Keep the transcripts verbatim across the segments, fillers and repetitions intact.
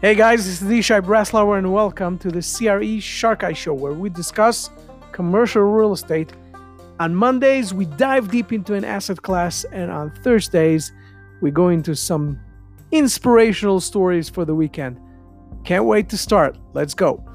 Hey guys, this is Yishai Breslauer and welcome to the C R E Shark Eye Show, where we discuss commercial real estate. On Mondays, we dive deep into an asset class, and on Thursdays, we go into some inspirational stories for the weekend. Can't wait to start. Let's go.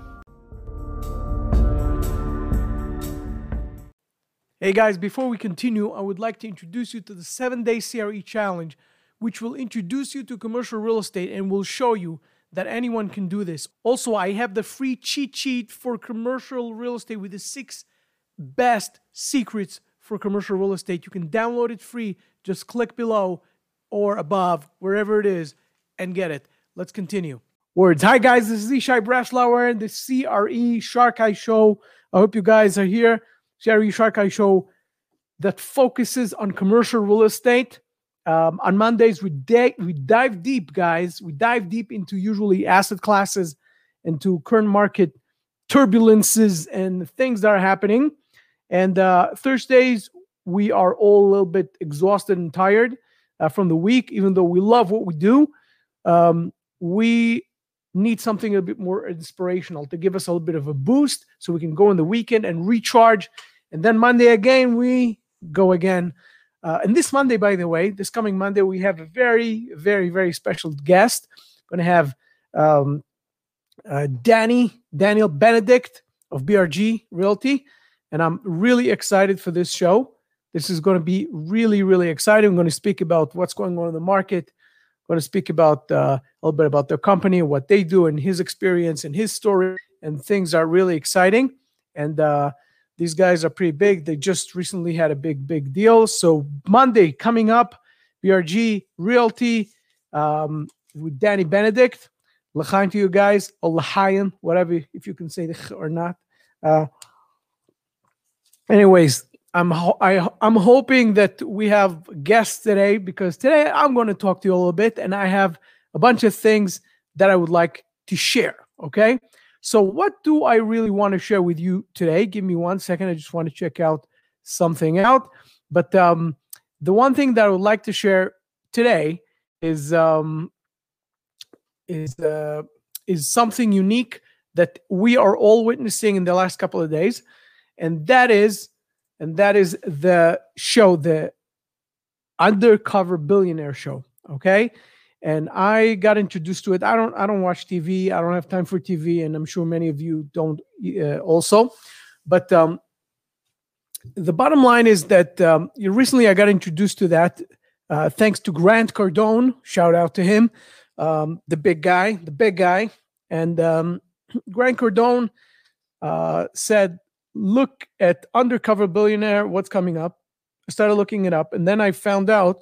Hey guys, before we continue, I would like to introduce you to the seven-day C R E Challenge, which will introduce you to commercial real estate and will show you that anyone can do this. Also, I have the free cheat sheet for commercial real estate with the six best secrets for commercial real estate. You can download it free. Just click below or above, wherever it is, and get it. Let's continue. Words. Hi guys, this is Yishai Breslauer and the C R E Shark Eye Show. I hope you guys are here. C R E Shark Eye Show that focuses on commercial real estate. Um, on Mondays, we, de- we dive deep, guys. We dive deep into usually asset classes, into current market turbulences and things that are happening. And uh, Thursdays, we are all a little bit exhausted and tired uh, from the week. Even though we love what we do, um, we need something a bit more inspirational to give us a little bit of a boost so we can go in the weekend and recharge. And then Monday again, we go again. Uh, and this Monday, by the way, this coming Monday, we have a very, very, very special guest. We're going to have um, uh, Danny, Daniel Benedict of B R G Realty. And I'm really excited for this show. This is going to be really, really exciting. I'm going to speak about what's going on in the market. I'm going to speak about uh, a little bit about their company, what they do, and his experience and his story. And things are really exciting. And uh, these guys are pretty big. They just recently had a big, big deal. So Monday coming up, B R G Realty um, with Danny Benedict. L'chaim to you guys, or l'chaim, whatever, if you can say the or not. Uh, anyways, I'm ho- I, I'm hoping that we have guests today, because today I'm going to talk to you a little bit, and I have a bunch of things that I would like to share. Okay. So what do I really want to share with you today? Give me one second. I just want to check out something out. But um, the one thing that I would like to share today is um, is uh, is something unique that we are all witnessing in the last couple of days, and that is and that is the show, the Undercover Billionaire Show. Okay. And I got introduced to it. I don't I don't watch T V. I don't have time for T V. And I'm sure many of you don't uh, also. But um, the bottom line is that um, recently I got introduced to that uh, thanks to Grant Cardone. Shout out to him, um, the big guy, the big guy. And um, Grant Cardone uh, said, look at Undercover Billionaire, what's coming up. I started looking it up. And then I found out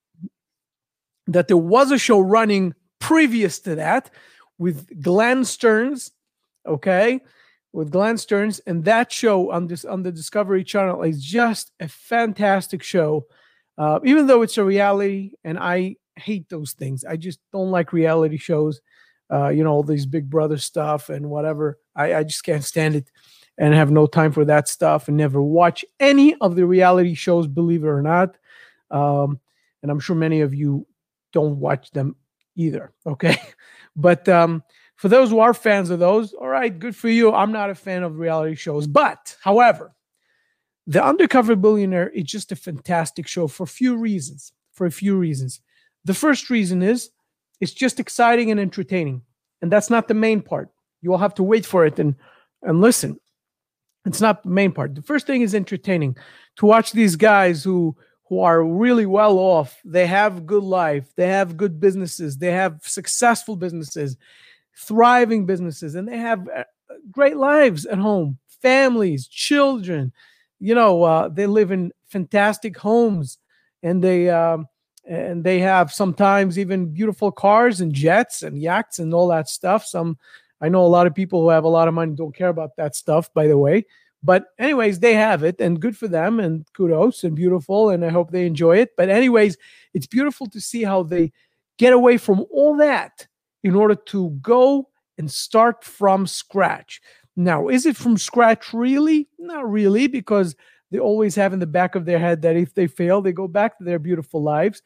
that there was a show running previous to that with Glenn Stearns, okay, with Glenn Stearns, and that show on this on the Discovery Channel is just a fantastic show. Uh, even though it's a reality, and I hate those things, I just don't like reality shows. Uh, you know, all these Big Brother stuff and whatever. I, I just can't stand it, and have no time for that stuff, and never watch any of the reality shows, believe it or not. Um, and I'm sure many of you don't watch them either, okay? But um, for those who are fans of those, all right, good for you. I'm not a fan of reality shows. But, however, The Undercover Billionaire is just a fantastic show for a few reasons. For a few reasons. The first reason is it's just exciting and entertaining. And that's not the main part. You will have to wait for it and, and listen. It's not the main part. The first thing is entertaining. To watch these guys who who are really well off. They have good life. They have good businesses. They have successful businesses, thriving businesses, and they have great lives at home, families, children. You know, uh, they live in fantastic homes, and they um, and they have sometimes even beautiful cars and jets and yachts and all that stuff. Some, I know a lot of people who have a lot of money don't care about that stuff, by the way. But anyways, they have it, and good for them, and kudos, and beautiful, and I hope they enjoy it. But anyways, it's beautiful to see how they get away from all that in order to go and start from scratch. Now, is it from scratch really? Not really, because they always have in the back of their head that if they fail, they go back to their beautiful lives.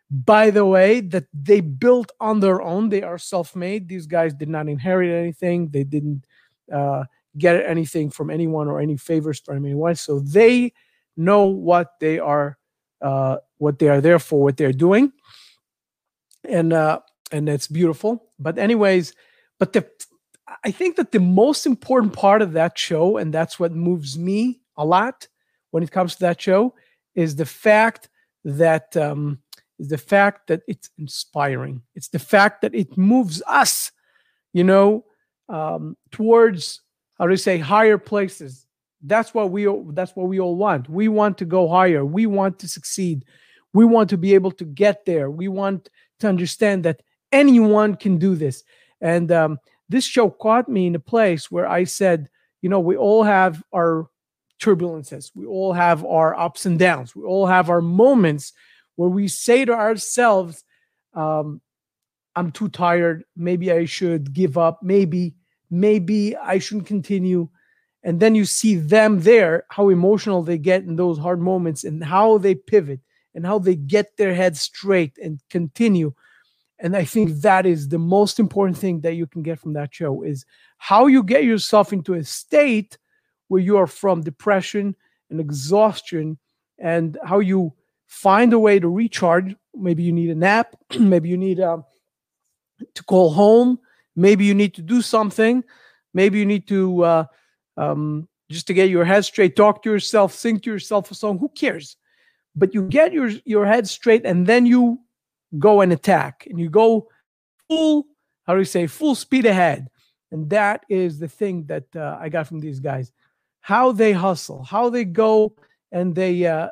by the way, that they built on their own. They are self-made. These guys did not inherit anything. They didn't uh, get anything from anyone or any favors from anyone. So they know what they are, uh, what they are there for, what they're doing, and uh, and it's beautiful. But anyways, but the I think that the most important part of that show, and that's what moves me a lot when it comes to that show, is the fact that um, is the fact that it's inspiring. It's the fact that it moves us, you know, um, towards, how do you say, higher places. That's what we that's what we all want. We want to go higher. We want to succeed. We want to be able to get there. We want to understand that anyone can do this. And um, this show caught me in a place where I said, you know, we all have our turbulences. We all have our ups and downs. We all have our moments where we say to ourselves, um, I'm too tired. Maybe I should give up. Maybe, maybe I shouldn't continue. And then you see them there, how emotional they get in those hard moments and how they pivot and how they get their head straight and continue. And I think that is the most important thing that you can get from that show, is how you get yourself into a state where you are from depression and exhaustion, and how you find a way to recharge. Maybe you need a nap. Maybe you need um, to call home. Maybe you need to do something. Maybe you need to, uh, um, just to get your head straight, talk to yourself, sing to yourself a song. Who cares? But you get your, your head straight, and then you go and attack, and you go full, how do you say, full speed ahead. And that is the thing that uh, I got from these guys, how they hustle, how they go and they uh,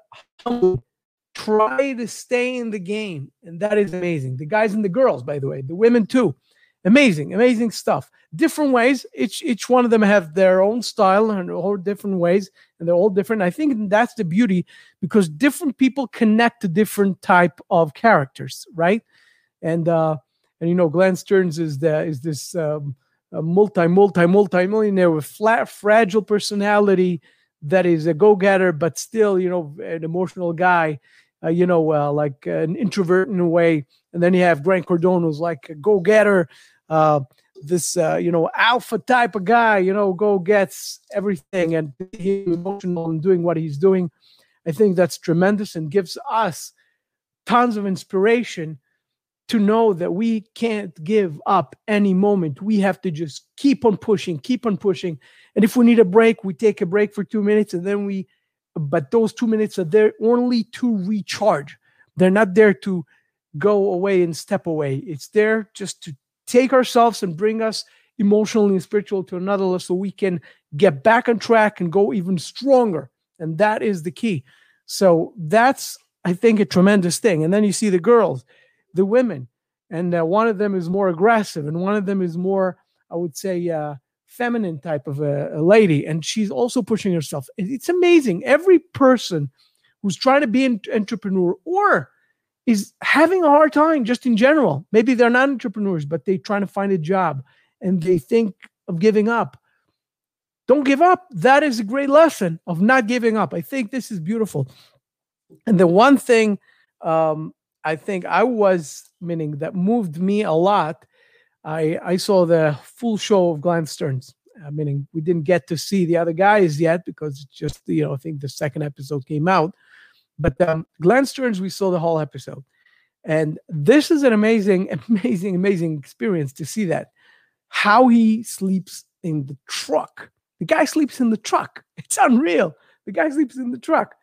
try to stay in the game. And that is amazing. The guys and the girls, by the way, the women too. Amazing, amazing stuff. Different ways. Each each one of them have their own style and all different ways, and they're all different. I think that's the beauty, because different people connect to different type of characters, right? And uh, and you know, Glenn Stearns is the is this um, multi multi multi millionaire with flat fragile personality that is a go getter, but still, you know, an emotional guy. Uh, you know, uh, like uh, an introvert in a way. And then you have Grant Cardone, who's like a go getter. Uh, this, uh, you know, alpha type of guy, you know, go gets everything and he's emotional and doing what he's doing. I think that's tremendous and gives us tons of inspiration to know that we can't give up any moment. We have to just keep on pushing, keep on pushing. And if we need a break, we take a break for two minutes and then we, but those two minutes are there only to recharge. They're not there to go away and step away. It's there just to take ourselves and bring us emotionally and spiritual to another level so we can get back on track and go even stronger. And that is the key. So that's, I think, a tremendous thing. And then you see the girls, the women, and uh, one of them is more aggressive and one of them is more, I would say, uh, feminine type of a, a lady. And she's also pushing herself. It's amazing. Every person who's trying to be an entrepreneur or is having a hard time just in general. Maybe they're not entrepreneurs, but they're trying to find a job and they think of giving up. Don't give up. That is a great lesson of not giving up. I think this is beautiful. And the one thing um, I think I was, meaning that moved me a lot, I, I saw the full show of Glenn Stearns. Uh, meaning we didn't get to see the other guys yet because it's just, you know, I think the second episode came out. But um, Glenn Stearns, we saw the whole episode. And this is an amazing, amazing, amazing experience to see that. How he sleeps in the truck. The guy sleeps in the truck. It's unreal. The guy sleeps in the truck.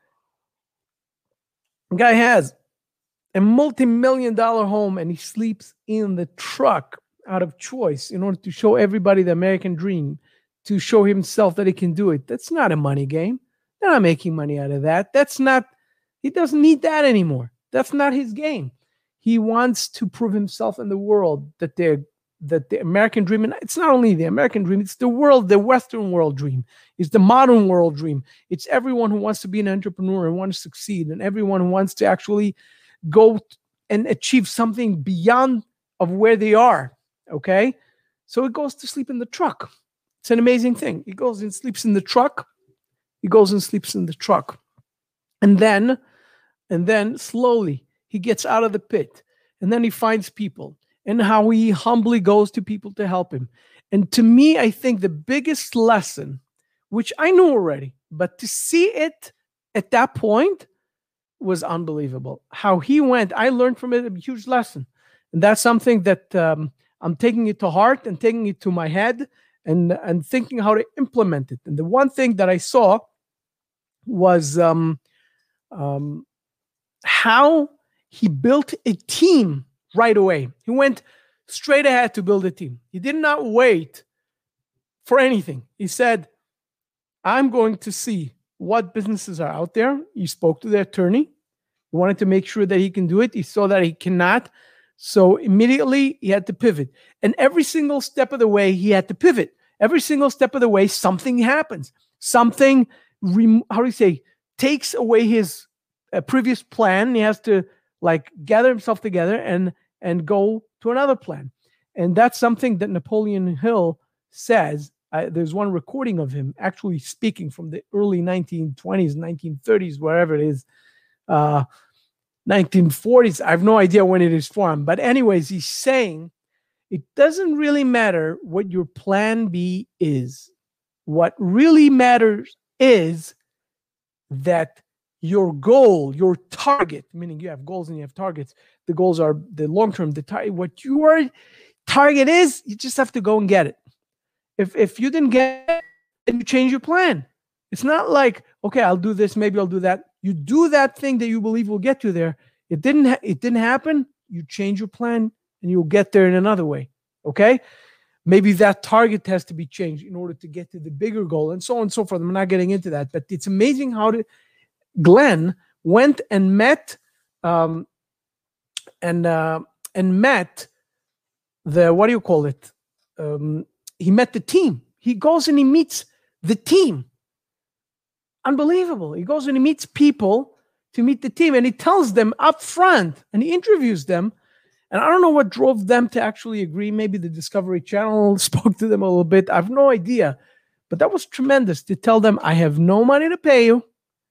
The guy has a multi-million dollar home and he sleeps in the truck out of choice in order to show everybody the American dream, to show himself that he can do it. That's not a money game. They're not making money out of that. That's not, he doesn't need that anymore. That's not his game. He wants to prove himself in the world that they're, that the American dream, and it's not only the American dream, it's the world, the Western world dream. It's the modern world dream. It's everyone who wants to be an entrepreneur and wants to succeed, and everyone who wants to actually go and achieve something beyond of where they are. Okay? So it goes to sleep in the truck. It's an amazing thing. He goes and sleeps in the truck. He goes and sleeps in the truck. And then, and then slowly, he gets out of the pit, and then he finds people, and how he humbly goes to people to help him. And to me, I think the biggest lesson, which I knew already, but to see it at that point was unbelievable. How he went, I learned from it a huge lesson. And that's something that um, I'm taking it to heart and taking it to my head and, and thinking how to implement it. And the one thing that I saw was um, um, how he built a team right away. He went straight ahead to build a team. He did not wait for anything. He said, I'm going to see what businesses are out there. He spoke to the attorney. He wanted to make sure that he can do it. He saw that he cannot. So immediately he had to pivot. And every single step of the way, he had to pivot. Every single step of the way, something happens. Something, rem- how do you say, takes away his uh, previous plan. He has to like gather himself together and, and go to another plan. And that's something that Napoleon Hill says. I, there's one recording of him actually speaking from the early nineteen twenties, nineteen thirties, wherever it is, uh, nineteen forties. I have no idea when it is formed. But anyways, he's saying it doesn't really matter what your plan B is. What really matters is that your goal, your target, meaning you have goals and you have targets. The goals are the long-term, the tar- what your target is, you just have to go and get it. If if you didn't get it, then you change your plan. It's not like, okay, I'll do this, maybe I'll do that. You do that thing that you believe will get you there. It didn't ha- it didn't happen. You change your plan and you'll get there in another way. Okay? Maybe that target has to be changed in order to get to the bigger goal and so on and so forth. I'm not getting into that, but it's amazing how to, Glenn went and met um, and uh, and met the, what do you call it? Um, he met the team. He goes and he meets the team. Unbelievable. He goes and he meets people to meet the team, and he tells them up front, and he interviews them. And I don't know what drove them to actually agree. Maybe the Discovery Channel spoke to them a little bit. I have no idea. But that was tremendous to tell them, I have no money to pay you,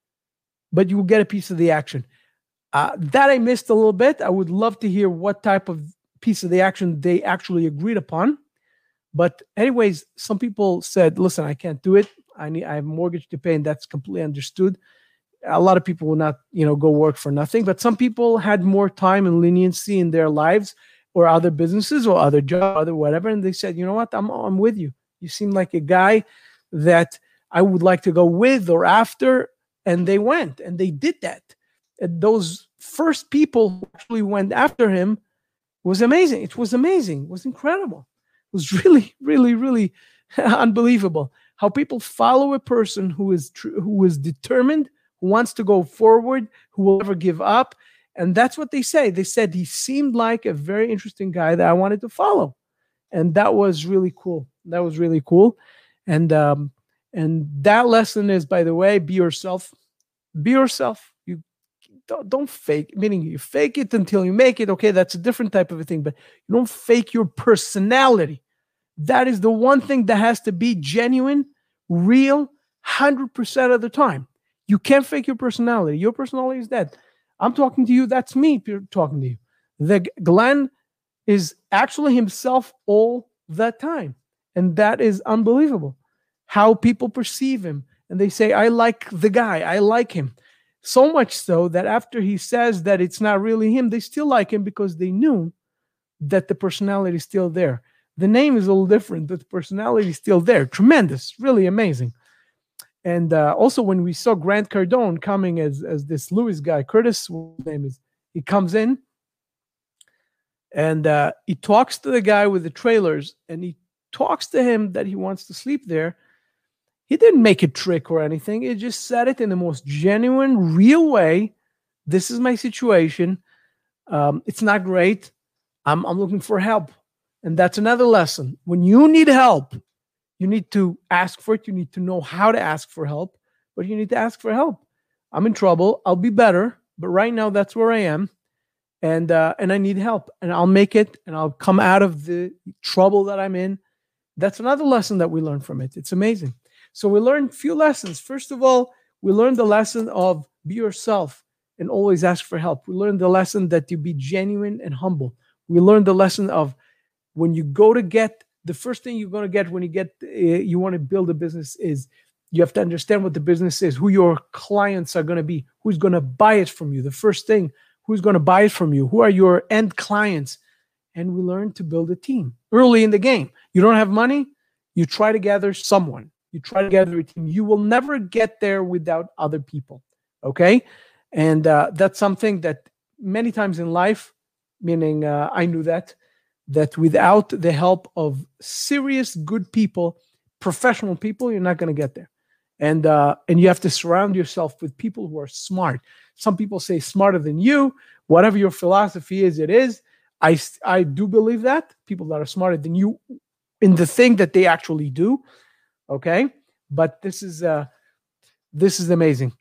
but you will get a piece of the action. Uh, that I missed a little bit. I would love to hear what type of piece of the action they actually agreed upon. But anyways, some people said, listen, I can't do it. I need, I have a mortgage to pay, and that's completely understood. A lot of people will not, you know, go work for nothing. But some people had more time and leniency in their lives or other businesses or other jobs, other whatever. And they said, you know what, I'm, I'm with you. You seem like a guy that I would like to go with or after. And they went and they did that. And those first people who actually went after him was amazing. It was amazing. It was incredible. It was really, really, really unbelievable how people follow a person who is tr- who is determined, who wants to go forward, who will never give up. And that's what they say. They said he seemed like a very interesting guy that I wanted to follow. And that was really cool. That was really cool. And um, and that lesson is, by the way, be yourself. Be yourself. You don't, don't fake, meaning you fake it until you make it. Okay, that's a different type of a thing, but you don't fake your personality. That is the one thing that has to be genuine, real, one hundred percent of the time. You can't fake your personality. Your personality is dead. I'm talking to you. That's me talking to you. The Glenn is actually himself all the time. And that is unbelievable. How people perceive him. And they say, I like the guy. I like him. So much so that after he says that it's not really him, they still like him because they knew that the personality is still there. The name is a little different, but the personality is still there. Tremendous. Really amazing. And uh, also when we saw Grant Cardone coming as, as this Lewis guy, Curtis, what his name is, he comes in and uh, he talks to the guy with the trailers, and he talks to him that he wants to sleep there. He didn't make a trick or anything. He just said it in the most genuine, real way. This is my situation. Um, it's not great. I'm, I'm looking for help. And that's another lesson. When you need help, you need to ask for it. You need to know how to ask for help, but you need to ask for help. I'm in trouble. I'll be better. But right now, that's where I am. And uh, and I need help. And I'll make it. And I'll come out of the trouble that I'm in. That's another lesson that we learned from it. It's amazing. So we learned a few lessons. First of all, we learned the lesson of be yourself and always ask for help. We learned the lesson that you be genuine and humble. We learned the lesson of when you go to get, the first thing you're going to get when you get, uh, you want to build a business is you have to understand what the business is, who your clients are going to be, who's going to buy it from you. The first thing, who's going to buy it from you? Who are your end clients? And we learned to build a team early in the game. You don't have money, you try to gather someone. You try to gather a team. You will never get there without other people, okay? And uh, that's something that many times in life, meaning uh, I knew that, that without the help of serious, good people, professional people, you're not going to get there. And uh, and you have to surround yourself with people who are smart. Some people say smarter than you. Whatever your philosophy is, it is. I, I do believe that. People that are smarter than you in the thing that they actually do. Okay, but this is uh, this is amazing.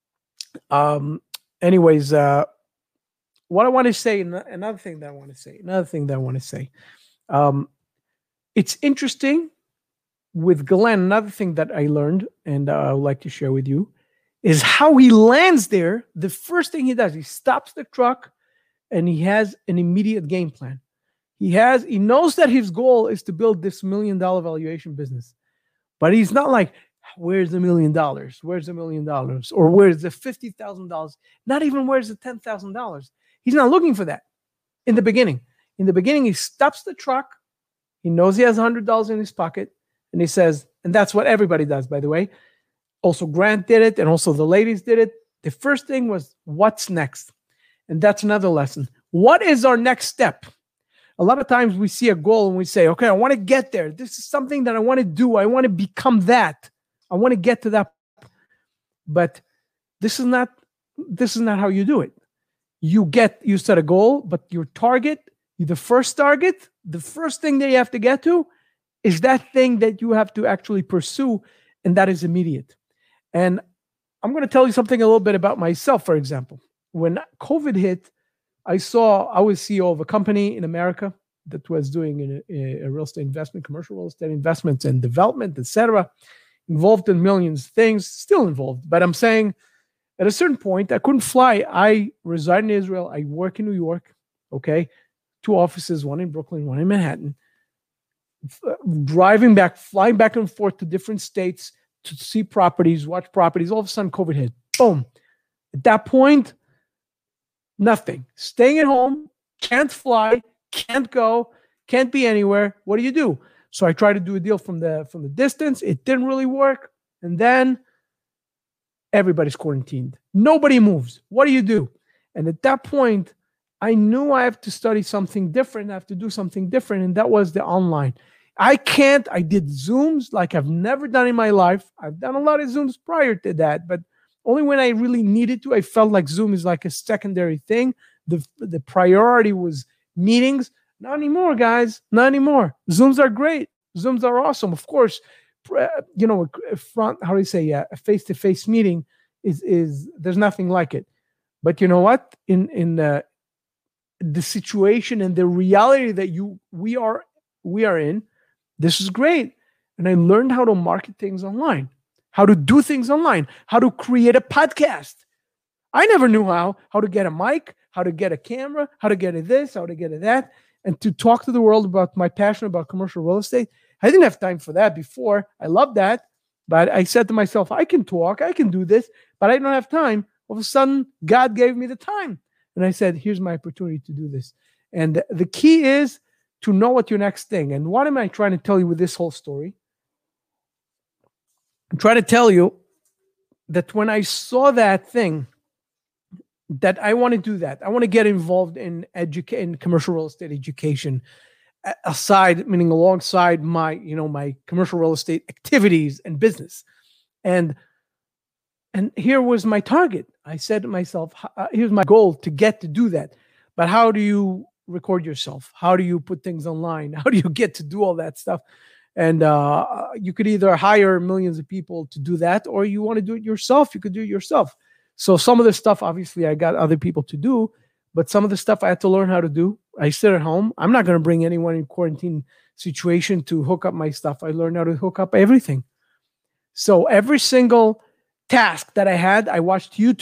Um, anyways, uh, what I want to say, another thing that I want to say, another thing that I want to say, um, it's interesting with Glenn. Another thing that I learned, and uh, I would like to share with you, is how he lands there. The first thing he does, he stops the truck, and he has an immediate game plan. He has, he knows that his goal is to build this million dollar valuation business. But he's not like, where's the million dollars? Where's the million dollars? Or where's the fifty thousand dollars? Not even where's the ten thousand dollars. He's not looking for that in the beginning. In the beginning, he stops the truck. He knows he has one hundred dollars in his pocket. And he says, and that's what everybody does, by the way. Also, Grant did it. And also the ladies did it. The first thing was, what's next? And that's another lesson. What is our next step? A lot of times we see a goal and we say, okay, I want to get there. This is something that I want to do. I want to become that. I want to get to that. But this is not, this is not how you do it. You get, you set a goal, but your target, the first target, the first thing that you have to get to is that thing that you have to actually pursue, and that is immediate. And I'm going to tell you something a little bit about myself, for example. When COVID hit, I saw, I was C E O of a company in America that was doing a, a real estate investment, commercial real estate investments and development, et cetera, involved in millions of things, still involved. But I'm saying at a certain point, I couldn't fly. I reside in Israel. I work in New York, okay? Two offices, one in Brooklyn, one in Manhattan. F- driving back, flying back and forth to different states to see properties, watch properties. All of a sudden, COVID hit. Boom. At that point, nothing. Staying at home, can't fly, can't go, can't be anywhere. What do you do? So I tried to do a deal from the from the distance. It didn't really work. And then everybody's quarantined. Nobody moves. What do you do? And at that point, I knew I have to study something different. I have to do something different. And that was the online. I can't. I did Zooms like I've never done in my life. I've done a lot of Zooms prior to that, but only when I really needed to. I felt like Zoom is like a secondary thing. The, the priority was meetings. Not anymore, guys. Not anymore. Zooms are great. Zooms are awesome. Of course, you know, a front, how do you say, a face-to-face meeting is, is there's nothing like it. But you know what? In in the, the situation and the reality that you we are we are in, this is great. And I learned how to market things online, how to do things online, how to create a podcast. I never knew how, how to get a mic, how to get a camera, how to get a this, how to get a that, and to talk to the world about my passion about commercial real estate. I didn't have time for that before. I love that. But I said to myself, I can talk, I can do this, but I don't have time. All of a sudden, God gave me the time. And I said, here's my opportunity to do this. And the key is to know what your next thing. And what am I trying to tell you with this whole story? I'm trying to tell you that when I saw that thing, that I want to do that. I want to get involved in educa- in commercial real estate education, aside, meaning alongside my, you know, my commercial real estate activities and business. And and here was my target. I said to myself, here's my goal to get to do that. But how do you record yourself? How do you put things online? How do you get to do all that stuff? And uh, you could either hire millions of people to do that, or you want to do it yourself. You could do it yourself. So some of the stuff, obviously, I got other people to do, but some of the stuff I had to learn how to do. I sit at home. I'm not going to bring anyone in quarantine situation to hook up my stuff. I learned how to hook up everything. So every single task that I had, I watched YouTube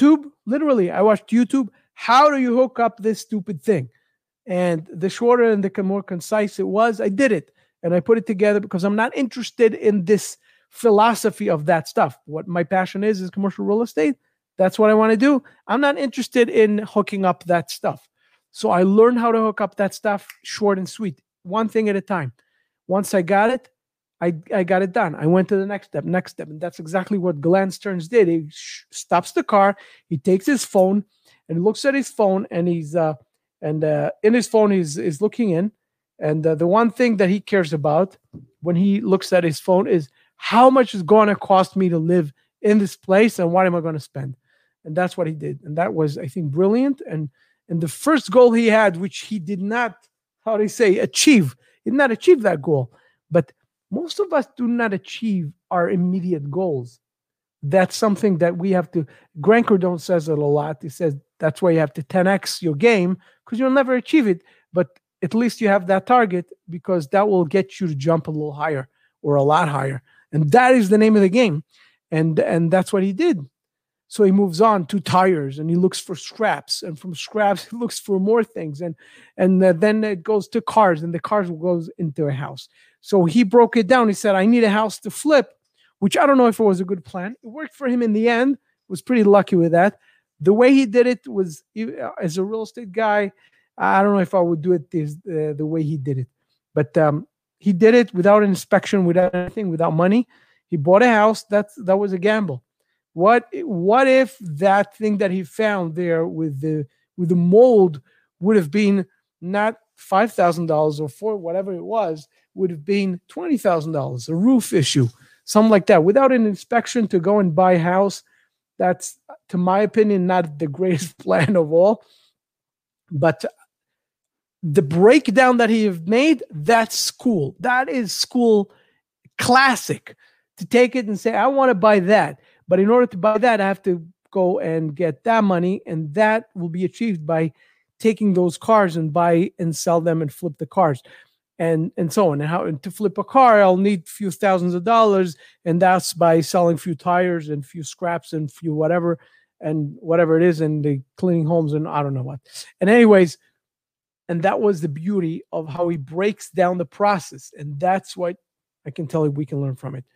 Literally, I watched YouTube. How do you hook up this stupid thing? And the shorter and the more concise it was, I did it. And I put it together because I'm not interested in this philosophy of that stuff. What my passion is, is commercial real estate. That's what I want to do. I'm not interested in hooking up that stuff. So I learned how to hook up that stuff short and sweet, one thing at a time. Once I got it, I, I got it done. I went to the next step, next step. And that's exactly what Glenn Stearns did. He sh- stops the car. He takes his phone and looks at his phone, and he's uh, and uh, in his phone, he's, he's looking in. And uh, the one thing that he cares about when he looks at his phone is how much is going to cost me to live in this place and what am I going to spend? And that's what he did. And that was, I think, brilliant. And and the first goal he had, which he did not, how do you say, achieve, he did not achieve that goal. But most of us do not achieve our immediate goals. That's something that we have to, Grant Cardone says it a lot. He says that's why you have to ten X your game, because you'll never achieve it. But at least you have that target, because that will get you to jump a little higher or a lot higher. And that is the name of the game. And, and that's what he did. So he moves on to tires, and he looks for scraps, and from scraps he looks for more things, and and uh, then it goes to cars, and the cars goes into a house. So he broke it down. He said, "I need a house to flip," which I don't know if it was a good plan. It worked for him in the end. Was pretty lucky with that. The way he did it was, as a real estate guy, I don't know if I would do it this, uh, the way he did it, but um, he did it without an inspection, without anything, without money. He bought a house. That's that was a gamble. What what if that thing that he found there with the with the mold would have been not five thousand dollars or for whatever it was, would have been twenty thousand dollars, a roof issue, something like that, without an inspection to go and buy a house? That's, to my opinion, not the greatest plan of all. But the breakdown that he have made, that's cool. That is school classic, to take it and say, I want to buy that. But in order to buy that, I have to go and get that money, and that will be achieved by taking those cars and buy and sell them and flip the cars, and and so on. And how and to flip a car, I'll need a few thousands of dollars, and that's by selling a few tires and a few scraps and few whatever and whatever it is, and the cleaning homes and I don't know what. And anyways, and that was the beauty of how he breaks down the process, and that's what I can tell you we can learn from it.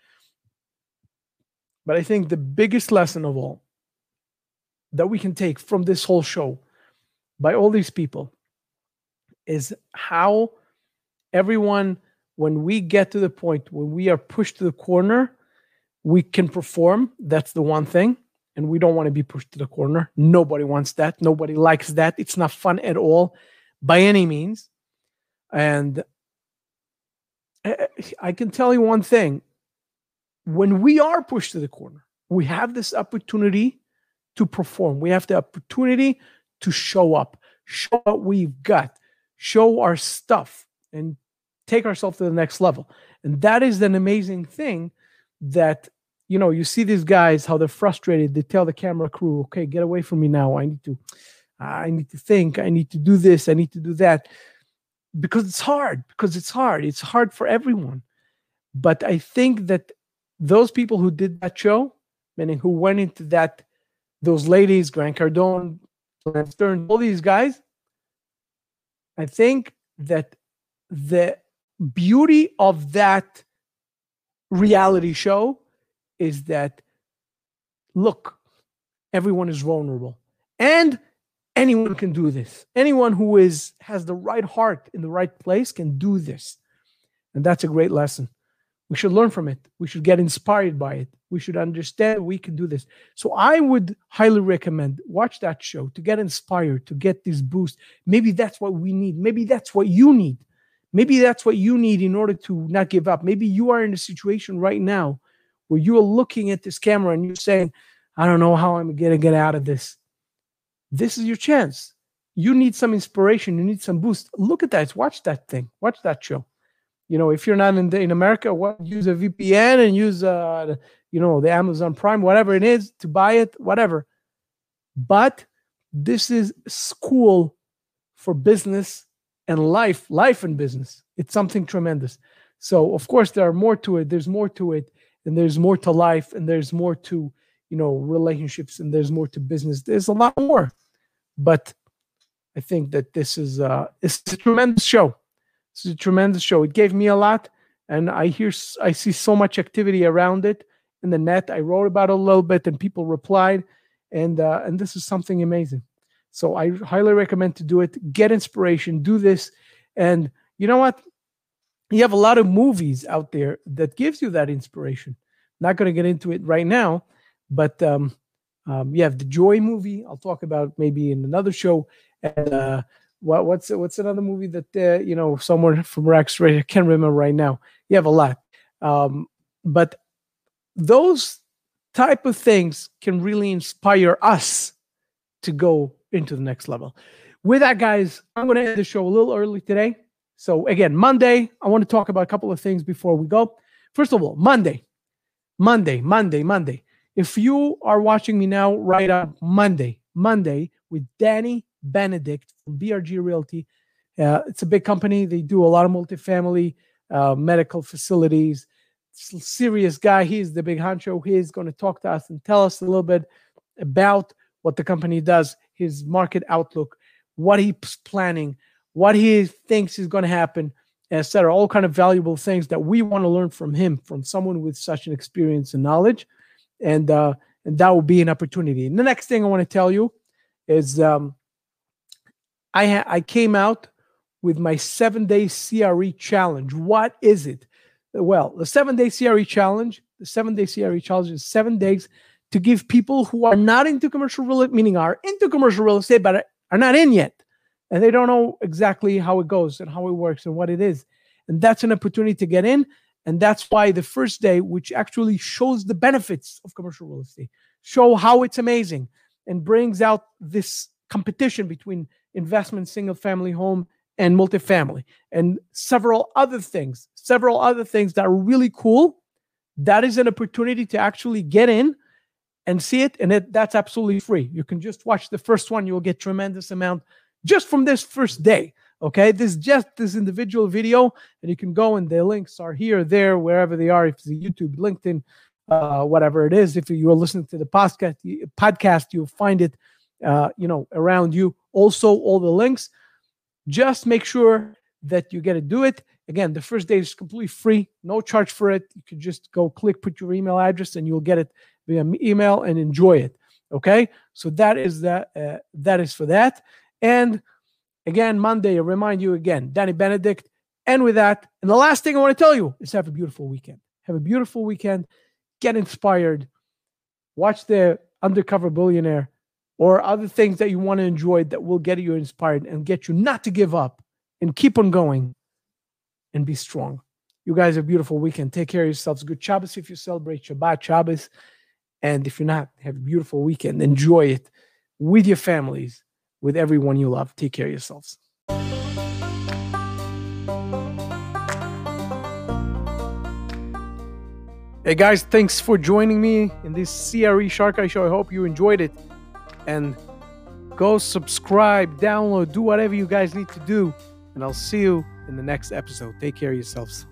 But I think the biggest lesson of all that we can take from this whole show by all these people is how everyone, when we get to the point when we are pushed to the corner, we can perform. That's the one thing. And we don't want to be pushed to the corner. Nobody wants that. Nobody likes that. It's not fun at all by any means. And I can tell you one thing. When we are pushed to the corner, we have this opportunity to perform. We have the opportunity to show up, show what we've got, show our stuff, and take ourselves to the next level. And that is an amazing thing that, you know, you see these guys, how they're frustrated. They tell the camera crew, okay, get away from me now. I need to, I need to think. I need to do this. I need to do that. Because it's hard, because it's hard. It's hard for everyone. But I think that those people who did that show, meaning who went into that, those ladies, Grant Cardone, Glenn Stearns, all these guys, I think that the beauty of that reality show is that, look, everyone is vulnerable. And anyone can do this. Anyone who is has the right heart in the right place can do this. And that's a great lesson. We should learn from it. We should get inspired by it. We should understand we can do this. So I would highly recommend watch that show to get inspired, to get this boost. Maybe that's what we need. Maybe that's what you need. Maybe that's what you need in order to not give up. Maybe you are in a situation right now where you are looking at this camera and you're saying, I don't know how I'm going to get out of this. This is your chance. You need some inspiration. You need some boost. Look at that. Watch that thing. Watch that show. You know, if you're not in the, in America, what, use a V P N and use, uh, you know, the Amazon Prime, whatever it is, to buy it, whatever. But this is school for business and life, life and business. It's something tremendous. So, of course, there are more to it. There's more to it, and there's more to life, and there's more to, you know, relationships, and there's more to business. There's a lot more. But I think that this is uh, it's a tremendous show. This is a tremendous show. It gave me a lot, and I hear I see so much activity around it in the net. I wrote about it a little bit, and people replied, and uh, and this is something amazing. So I highly recommend to do it. Get inspiration. Do this, and you know what? You have a lot of movies out there that gives you that inspiration. Not going to get into it right now, but um, um, you have the Joy movie. I'll talk about maybe in another show. And uh, what, what's what's another movie that uh, you know, someone from Rex Ray, I can't remember right now. You have a lot, um, but those type of things can really inspire us to go into the next level. With that, guys, I'm going to end the show a little early today. So again, Monday, I want to talk about a couple of things before we go. First of all, Monday, Monday, Monday, Monday. If you are watching me now, right on Monday, Monday with Danny Benedict from B R G Realty. Uh, it's a big company. They do a lot of multifamily uh, medical facilities. Serious guy. He's the big honcho. He's going to talk to us and tell us a little bit about what the company does, his market outlook, what he's planning, what he thinks is going to happen, et cetera. All kind of valuable things that we want to learn from him, from someone with such an experience and knowledge. And, uh, and that will be an opportunity. And the next thing I want to tell you is um, I, ha- I came out with my seven-day C R E challenge. What is it? Well, the seven-day C R E challenge, the seven-day C R E challenge is seven days to give people who are not into commercial real estate, meaning are into commercial real estate, but are not in yet, and they don't know exactly how it goes and how it works and what it is. And that's an opportunity to get in. And that's why the first day, which actually shows the benefits of commercial real estate, show how it's amazing, and brings out this competition between investment, single-family home, and multifamily, and several other things, several other things that are really cool. That is an opportunity to actually get in and see it, and it, that's absolutely free. You can just watch the first one. You'll get tremendous amount just from this first day. Okay, this is just this individual video, and you can go, and the links are here, there, wherever they are. If it's a YouTube, LinkedIn, uh, whatever it is. If you are listening to the podcast, podcast, you'll find it, uh, you know, around you. Also, all the links. Just make sure that you get to do it. Again, the first day is completely free, no charge for it. You can just go click, put your email address, and you'll get it via email and enjoy it. Okay, so that is that. Uh, that is for that. And again, Monday, I remind you again, Danny Benedict. And with that, and the last thing I want to tell you is have a beautiful weekend. Have a beautiful weekend. Get inspired. Watch the Undercover Billionaire or other things that you want to enjoy that will get you inspired and get you not to give up and keep on going and be strong. You guys have a beautiful weekend. Take care of yourselves. Good Shabbos if you celebrate Shabbat Shabbos. And if you're not, have a beautiful weekend. Enjoy it with your families, with everyone you love. Take care of yourselves. Hey guys, thanks for joining me in this C R E Shark Eye show. I hope you enjoyed it. And go subscribe, download, do whatever you guys need to do. And I'll see you in the next episode. Take care of yourselves.